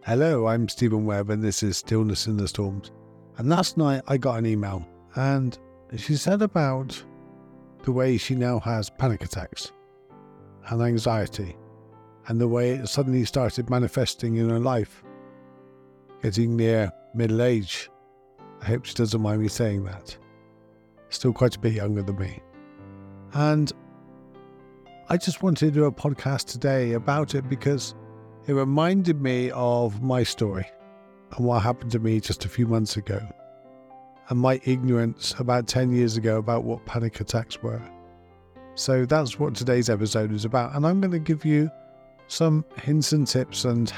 Hello, I'm Stephen Webb and this is Stillness in the Storms. And last night I got an email and she said about the way she now has panic attacks and anxiety and the way it suddenly started manifesting in her life, getting near middle age. I hope she doesn't mind me saying that. Still quite a bit younger than me. And I just wanted to do a podcast today about it because it reminded me of my story and what happened to me just a few months ago and my ignorance about 10 years ago about what panic attacks were. So that's what today's episode is about. And I'm going to give you some hints and tips and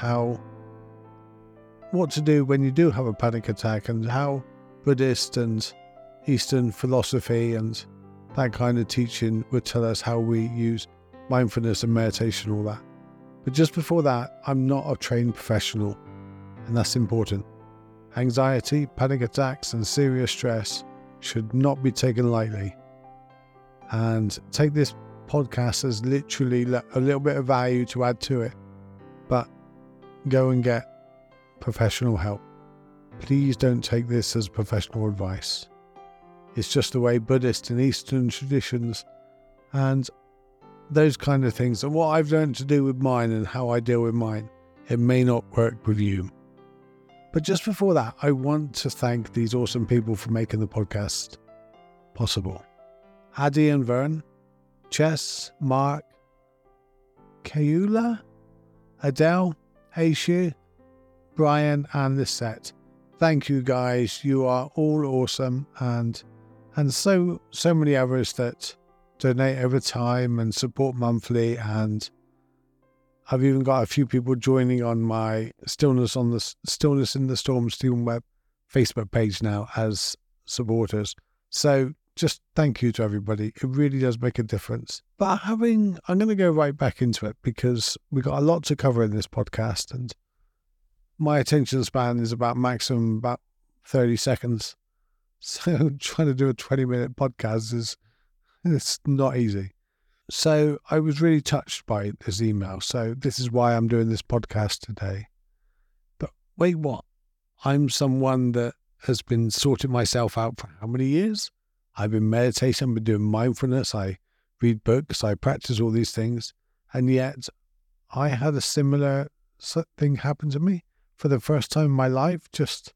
what to do when you do have a panic attack and how Buddhist and Eastern philosophy and that kind of teaching would tell us how we use mindfulness and meditation, all that. But just before that, I'm not a trained professional, and that's important. Anxiety, panic attacks, and serious stress should not be taken lightly. And take this podcast as literally a little bit of value to add to it, but go and get professional help. Please don't take this as professional advice. It's just the way Buddhist and Eastern traditions and those kind of things, and what I've learned to do with mine and how I deal with mine, it may not work with you. But just before that, I want to thank these awesome people for making the podcast possible. Addy and Vern, Chess, Mark, Kayula, Adele, Aishu, Brian and Lisette. Thank you guys, you are all awesome, and so many others that donate over time and support monthly, and I've even got a few people joining on my Stillness in the Storm Stephen Webb Facebook page now as supporters. So just thank you to everybody. It really does make a difference. But I'm going to go right back into it because we've got a lot to cover in this podcast, and my attention span is maximum about 30 seconds. So trying to do a 20-minute podcast it's not easy. So I was really touched by this email. So this is why I'm doing this podcast today. But wait, what? I'm someone that has been sorting myself out for how many years? I've been meditating, I've been doing mindfulness, I read books, I practice all these things. And yet I had a similar thing happen to me for the first time in my life, just,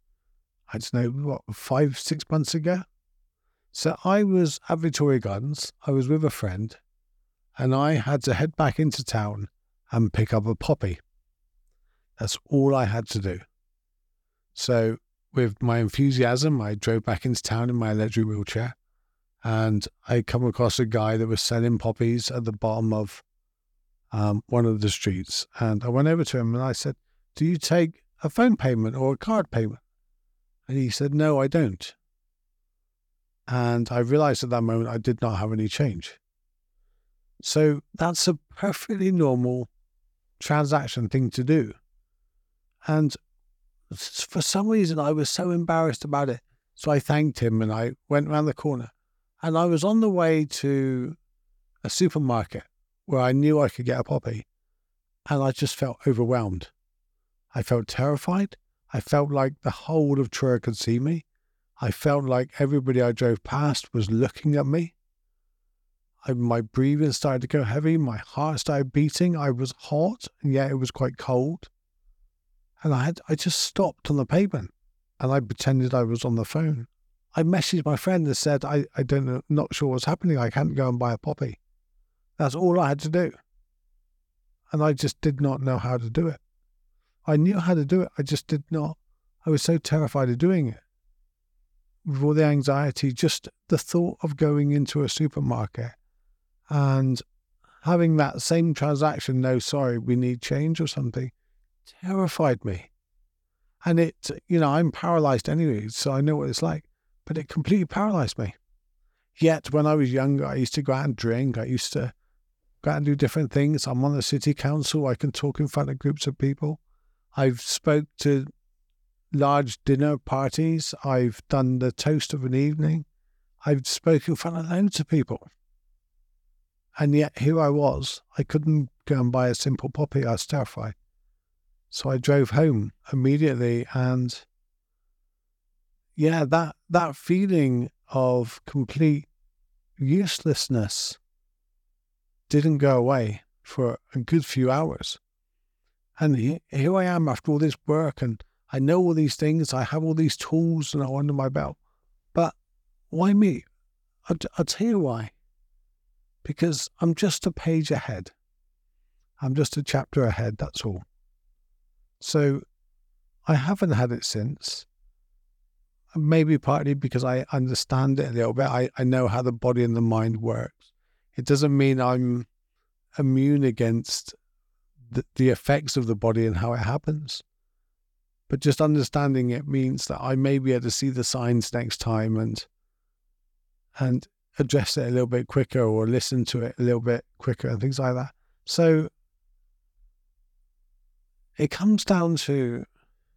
5-6 months ago. So I was at Victoria Gardens, I was with a friend, and I had to head back into town and pick up a poppy. That's all I had to do. So with my enthusiasm, I drove back into town in my electric wheelchair, and I come across a guy that was selling poppies at the bottom of one of the streets. And I went over to him and I said, "Do you take a phone payment or a card payment?" And he said, "No, I don't." And I realized at that moment I did not have any change. So that's a perfectly normal transaction thing to do. And for some reason I was so embarrassed about it. So I thanked him and I went around the corner. And I was on the way to a supermarket where I knew I could get a poppy. And I just felt overwhelmed. I felt terrified. I felt like the whole of Truro could see me. I felt like everybody I drove past was looking at me. My breathing started to go heavy. My heart started beating. I was hot, and yet it was quite cold. And I just stopped on the pavement, and I pretended I was on the phone. I messaged my friend and said, I don't know, not sure what's happening. I can't go and buy a poppy. That's all I had to do. And I just did not know how to do it. I knew how to do it. I just did not. I was so terrified of doing it. With all the anxiety, just the thought of going into a supermarket and having that same transaction, "No, sorry, we need change" or something, terrified me. And I'm paralyzed anyway, so I know what it's like, but it completely paralyzed me. Yet when I was younger, I used to go out and drink. I used to go out and do different things. I'm on the city council. I can talk in front of groups of people. I've spoke to large dinner parties. I've done the toast of an evening. I've spoken in front of loads of people. And yet here I was. I couldn't go and buy a simple poppy. I was terrified. So I drove home immediately, and yeah, that feeling of complete uselessness didn't go away for a good few hours. And here I am after all this work, and I know all these things, I have all these tools now under my belt. But why me? I'll tell you why. Because I'm just a page ahead. I'm just a chapter ahead, that's all. So I haven't had it since. Maybe partly because I understand it a little bit. I know how the body and the mind works. It doesn't mean I'm immune against the effects of the body and how it happens. But just understanding it means that I may be able to see the signs next time and address it a little bit quicker, or listen to it a little bit quicker and things like that. So it comes down to,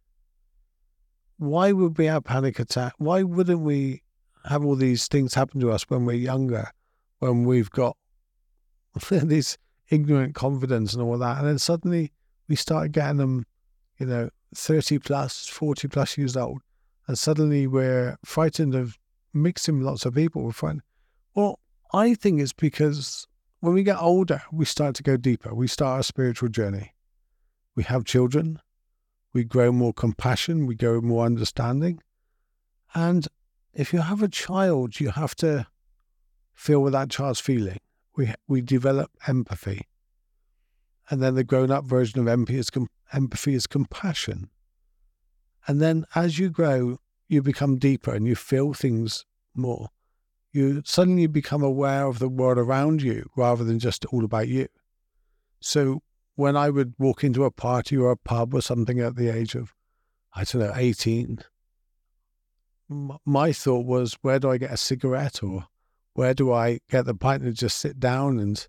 why would we have panic attack? Why wouldn't we have all these things happen to us when we're younger, when we've got this ignorant confidence and all that, and then suddenly we start getting them, 30 plus, 40 plus years old, and suddenly we're frightened of mixing with lots of people. We're frightened. Well, I think it's because when we get older, we start to go deeper. We start our spiritual journey. We have children. We grow more compassion. We grow more understanding. And if you have a child, you have to feel what that child's feeling. We develop empathy. And then the grown-up version of empathy is compassion. And then as you grow, you become deeper and you feel things more. You suddenly become aware of the world around you rather than just all about you. So when I would walk into a party or a pub or something at the age of, 18, my thought was, where do I get a cigarette, or where do I get the pint and just sit down? And,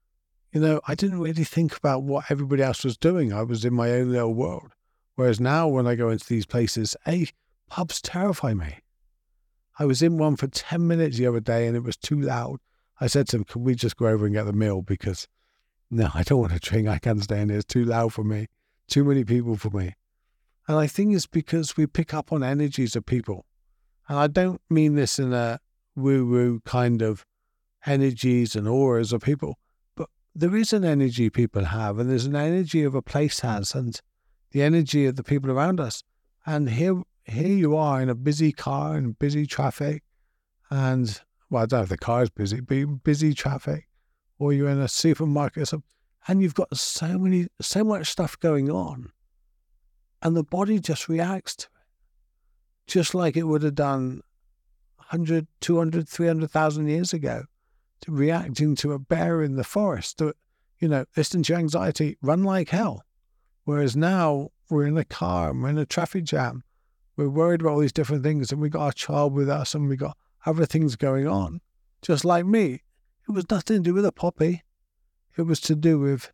I didn't really think about what everybody else was doing. I was in my own little world. Whereas now when I go into these places, pubs terrify me. I was in one for 10 minutes the other day and it was too loud. I said to them, can we just go over and get the meal? Because no, I don't want to drink. I can't stay in here. It's too loud for me. Too many people for me. And I think it's because we pick up on energies of people. And I don't mean this in a woo-woo kind of energies and auras of people, but there is an energy people have, and there's an energy of a place has, and the energy of the people around us. And here you are in a busy car and busy traffic, and, well, I don't know if the car is busy, but busy traffic, or you're in a supermarket or something, and you've got so much stuff going on, and the body just reacts to it, just like it would have done 100, 200, 300,000 years ago, to reacting to a bear in the forest. Listen to your anxiety, run like hell. Whereas now we're in a car and we're in a traffic jam. We're worried about all these different things, and we got our child with us, and we got other things going on. Just like me, it was nothing to do with a poppy. It was to do with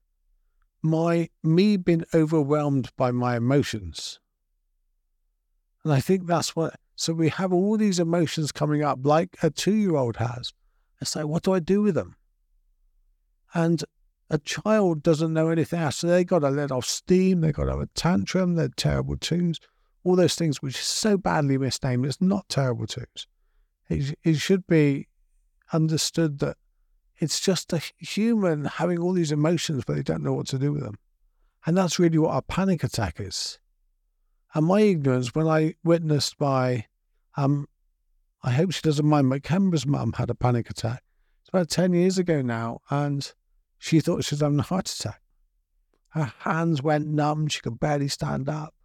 me being overwhelmed by my emotions. And I think that's what, so we have all these emotions coming up like a 2-year-old has. It's like, what do I do with them? And a child doesn't know anything else. So they got to let off steam. They got to have a tantrum. They're terrible twos. All those things, which is so badly misnamed. It's not terrible twos. It should be understood that it's just a human having all these emotions, but they don't know what to do with them. And that's really what a panic attack is. And my ignorance, when I witnessed I hope she doesn't mind, but Kembra's mum had a panic attack. It's about 10 years ago now, and she thought she was having a heart attack. Her hands went numb. She could barely stand up.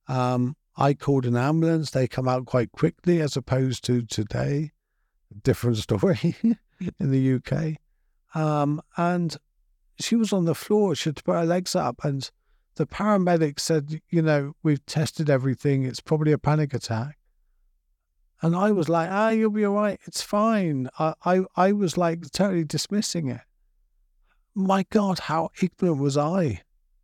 I called an ambulance. They come out quite quickly, as opposed to today. Different story in the UK. And she was on the floor. She had to put her legs up, and the paramedic said, we've tested everything. It's probably a panic attack. And I was like, you'll be all right. It's fine. I was like totally dismissing it. My God, how ignorant was I?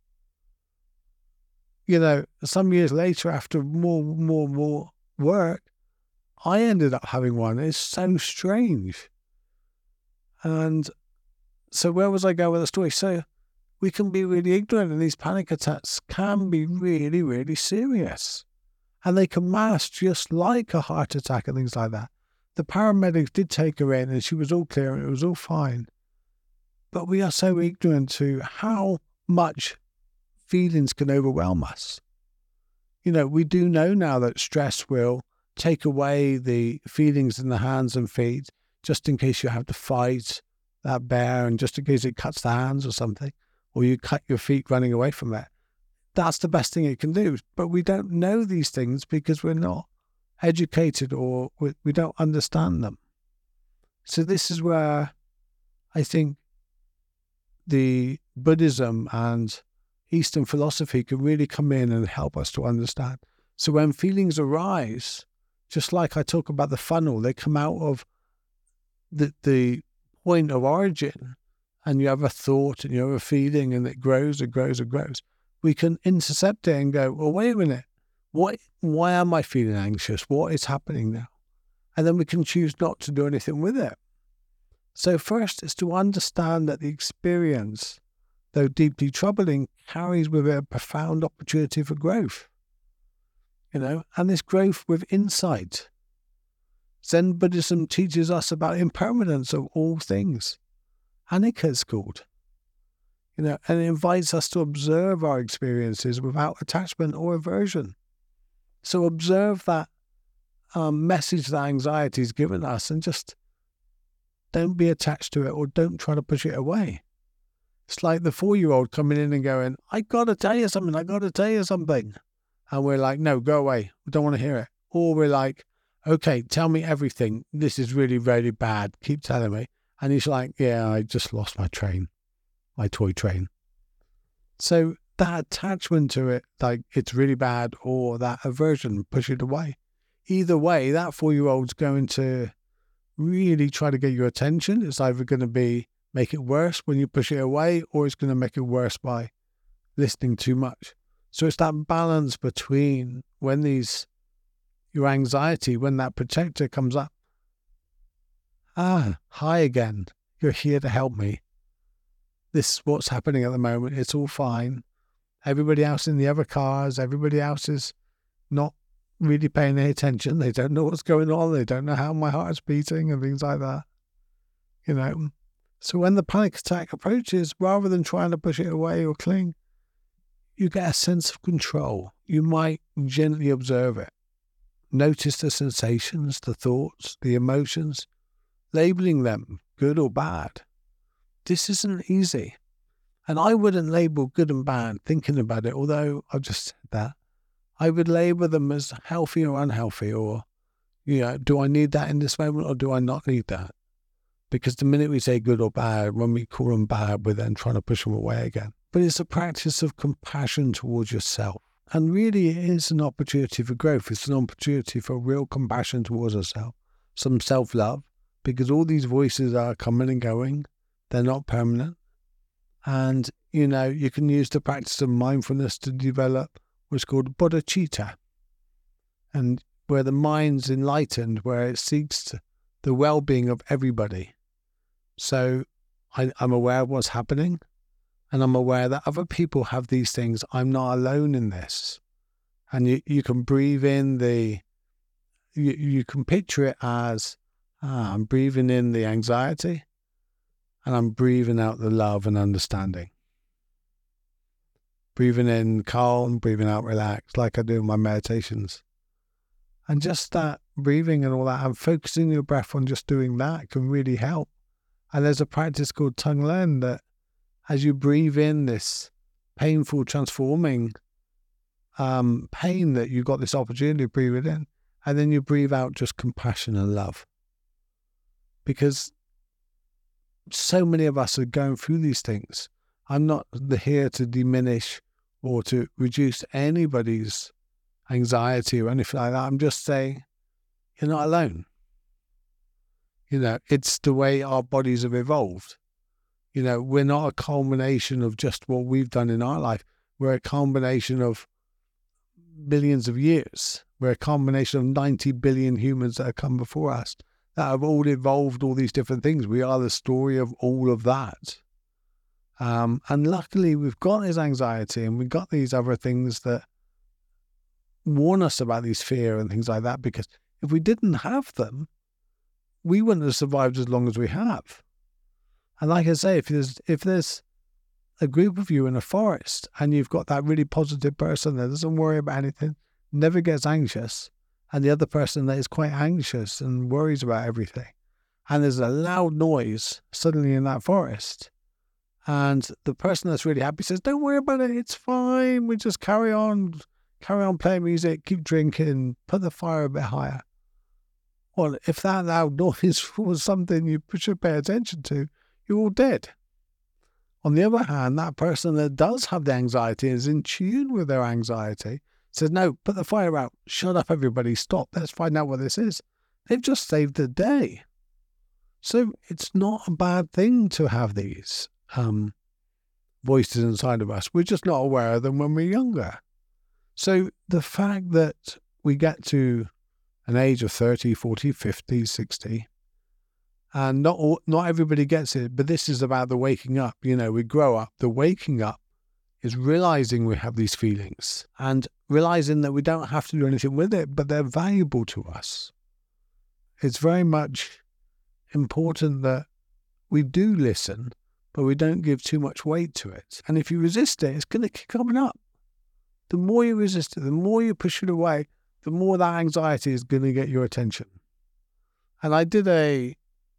Some years later, after more work, I ended up having one. It's so strange. And so where was I going with the story? So we can be really ignorant, and these panic attacks can be really, really serious. And they can mask just like a heart attack and things like that. The paramedics did take her in and she was all clear and it was all fine. But we are so ignorant to how much feelings can overwhelm us. We do know now that stress will take away the feelings in the hands and feet, just in case you have to fight that bear and just in case it cuts the hands or something, or you cut your feet running away from it. That's the best thing it can do. But we don't know these things because we're not educated or we don't understand them. So this is where I think the Buddhism and Eastern philosophy can really come in and help us to understand. So when feelings arise, just like I talk about the funnel, they come out of the point of origin, and you have a thought and you have a feeling and it grows and grows and grows. We can intercept it and go, well, wait a minute, why am I feeling anxious? What is happening now? And then we can choose not to do anything with it. So first is to understand that the experience, though deeply troubling, carries with it a profound opportunity for growth. And this growth with insight. Zen Buddhism teaches us about impermanence of all things. Anicca it's called. And it invites us to observe our experiences without attachment or aversion. So observe that message that anxiety has given us and just don't be attached to it or don't try to push it away. It's like the 4-year-old coming in and going, I got to tell you something. And we're like, no, go away. We don't want to hear it. Or we're like, okay, tell me everything. This is really, really bad. Keep telling me. And he's like, yeah, I just lost my toy train. So that attachment to it, like it's really bad, or that aversion, push it away. Either way, that 4-year-old's going to really try to get your attention. It's either going to make it worse when you push it away, or it's going to make it worse by listening too much. So it's that balance between when your anxiety, when that protector comes up, hi again, you're here to help me. This is what's happening at the moment. It's all fine. Everybody else in the other cars, everybody else is not really paying any attention. They don't know what's going on. They don't know how my heart's beating and things like that. So when the panic attack approaches, rather than trying to push it away or cling, you get a sense of control. You might gently observe it. Notice the sensations, the thoughts, the emotions, labeling them good or bad. This isn't easy. And I wouldn't label good and bad thinking about it, although I've just said that. I would label them as healthy or unhealthy, or, do I need that in this moment or do I not need that? Because the minute we say good or bad, when we call them bad, we're then trying to push them away again. But it's a practice of compassion towards yourself. And really it is an opportunity for growth. It's an opportunity for real compassion towards ourselves. Some self-love, because all these voices are coming and going. They're not permanent. And, you can use the practice of mindfulness to develop what's called bodhicitta. And where the mind's enlightened, where it seeks the well-being of everybody. So I'm aware of what's happening. And I'm aware that other people have these things. I'm not alone in this. And you can breathe in you can picture it as, I'm breathing in the anxiety and I'm breathing out the love and understanding. Breathing in calm, breathing out relaxed, like I do in my meditations. And just that breathing and all that, and focusing your breath on just doing that can really help. And there's a practice called Tonglen that as you breathe in this painful, transforming pain, that you got this opportunity to breathe it in, and then you breathe out just compassion and love. Because so many of us are going through these things. I'm not here to diminish or to reduce anybody's anxiety or anything like that. I'm just saying, you're not alone. It's the way our bodies have evolved. We're not a culmination of just what we've done in our life. We're a combination of billions of years. We're a combination of 90 billion humans that have come before us that have all evolved all these different things. We are the story of all of that. And luckily we've got this anxiety and we've got these other things that warn us about these fear and things like that, because if we didn't have them, we wouldn't have survived as long as we have. And like I say, if there's a group of you in a forest and you've got that really positive person that doesn't worry about anything, never gets anxious, and the other person that is quite anxious and worries about everything, and there's a loud noise suddenly in that forest, and the person that's really happy says, don't worry about it, it's fine, we just carry on playing music, keep drinking, put the fire a bit higher. Well, if that loud noise was something you should pay attention to, you're all dead. On the other hand, that person that does have the anxiety, is in tune with their anxiety, says, no, put the fire out, shut up everybody, stop, let's find out what this is. They've just saved the day. So it's not a bad thing to have these voices inside of us. We're just not aware of them when we're younger. So the fact that we get to an age of 30, 40, 50, 60, and not everybody gets it, but this is about the waking up. We grow up. The waking up is realizing we have these feelings and realizing that we don't have to do anything with it, but they're valuable to us. It's very much important that we do listen, but we don't give too much weight to it. And if you resist it, it's going to keep coming up. The more you resist it, the more you push it away, the more that anxiety is going to get your attention. And I did a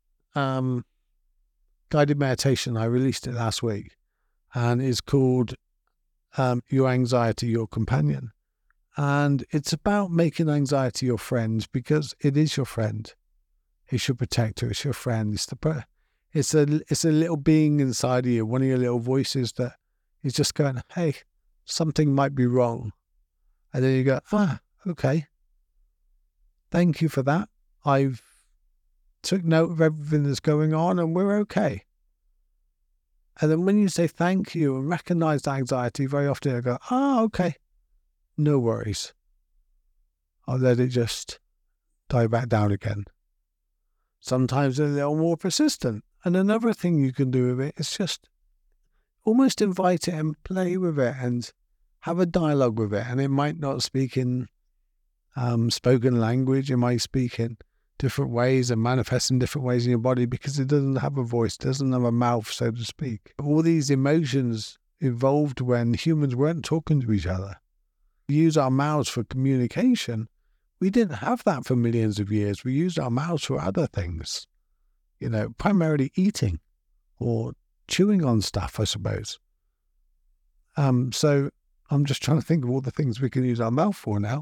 guided meditation. I released it last week, and it's called Your Anxiety, Your Companion. And it's about making anxiety your friend, because it is your friend. It's your protector. It's your friend. It's a little being inside of you, one of your little voices that is just going, hey, something might be wrong. And then you go, okay. Thank you for that. I've took note of everything that's going on and we're okay. And then when you say thank you and recognize the anxiety, very often I go, okay, no worries. I'll let it just die back down again. Sometimes they're a little more persistent. And another thing you can do with it is just almost invite it and play with it and have a dialogue with it. And it might not speak in spoken language. It might speak in different ways and manifest in different ways in your body, because it doesn't have a voice, doesn't have a mouth, so to speak. All these emotions evolved when humans weren't talking to each other. We use our mouths for communication. We didn't have that for millions of years. We used our mouths for other things, primarily eating or chewing on stuff, I suppose. So I'm just trying to think of all the things we can use our mouth for now.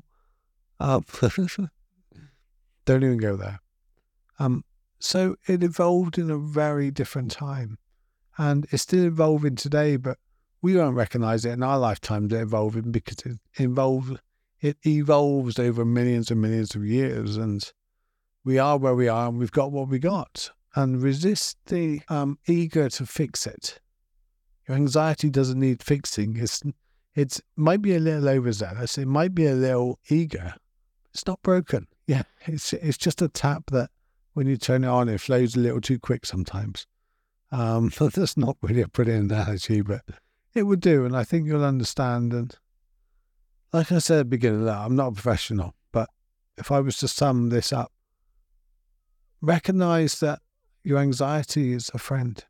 Don't even go there. So it evolved in a very different time, and it's still evolving today, but we won't recognize it in our lifetimes evolving, because it evolves over millions and millions of years, and we are where we are and we've got what we got. And resist the eager to fix it. Your anxiety doesn't need fixing. It might be a little overzealous. It might be a little eager. It's not broken. Yeah, it's just a tap that when you turn it on, it flows a little too quick sometimes. That's not really a pretty analogy, but it would do, and I think you'll understand. And like I said at the beginning, I'm not a professional, but if I was to sum this up, recognize that your anxiety is a friend,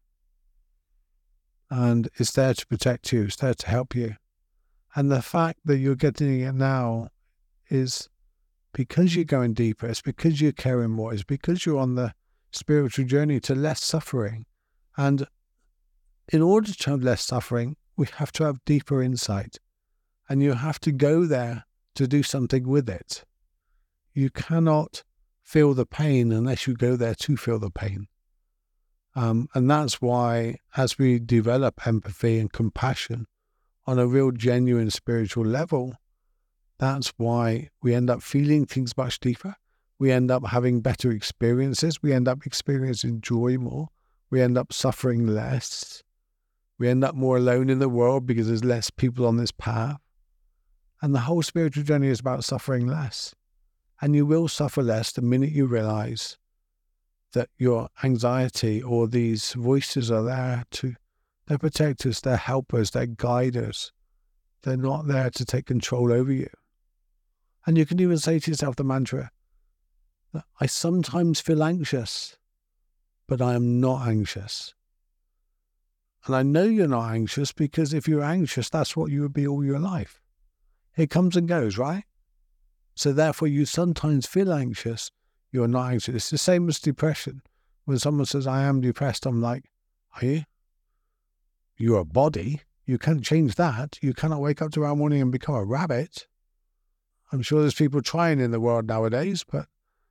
and it's there to protect you, it's there to help you. And the fact that you're getting it now is because you're going deeper, it's because you're caring more, it's because you're on the spiritual journey to less suffering. And in order to have less suffering, we have to have deeper insight. And you have to go there to do something with it. You cannot feel the pain unless you go there to feel the pain. And that's why, as we develop empathy and compassion on a real genuine spiritual level, that's why we end up feeling things much deeper. We end up having better experiences. We end up experiencing joy more. We end up suffering less. We end up more alone in the world because there's less people on this path. And the whole spiritual journey is about suffering less. And you will suffer less the minute you realize that your anxiety or these voices are there to They're protectors, they're helpers, they're guiders. They're not there to take control over you. And you can even say to yourself the mantra, I sometimes feel anxious, but I am not anxious. And I know you're not anxious because if you're anxious, that's what you would be all your life. It comes and goes, right? So therefore, you sometimes feel anxious, you're not anxious. It's the same as depression. When someone says, I am depressed, I'm like, are you? You're a body. You can't change that. You cannot wake up tomorrow morning and become a rabbit. I'm sure there's people trying in the world nowadays, but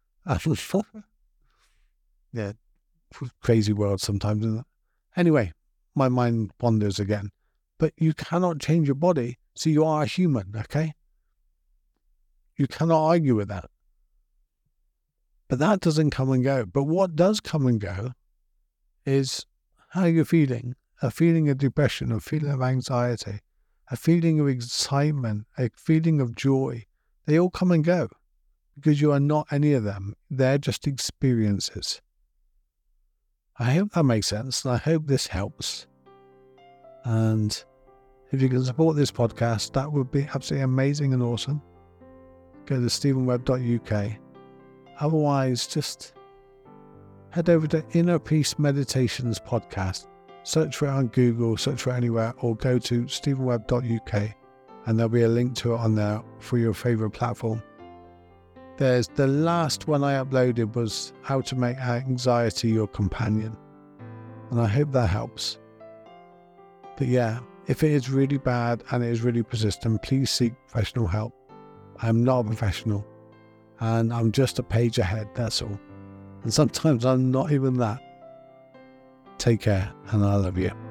yeah, crazy world sometimes, isn't it? Anyway, my mind wanders again. But you cannot change your body, so you are a human, okay? You cannot argue with that. But that doesn't come and go. But what does come and go is how you're feeling. A feeling of depression, a feeling of anxiety, a feeling of excitement, a feeling of joy. They all come and go because you are not any of them. They're just experiences. I hope that makes sense, and I hope this helps. And if you can support this podcast, that would be absolutely amazing and awesome. Go to stephenwebb.uk. Otherwise, just head over to Inner Peace Meditations Podcast. Search for it on Google, search for it anywhere, or go to stephenwebb.uk and there'll be a link to it on there for your favourite platform. There's the last one I uploaded was how to make anxiety your companion. And I hope that helps. But yeah, if it is really bad and it is really persistent, please seek professional help. I'm not a professional and I'm just a page ahead, that's all. And sometimes I'm not even that. Take care, and I love you.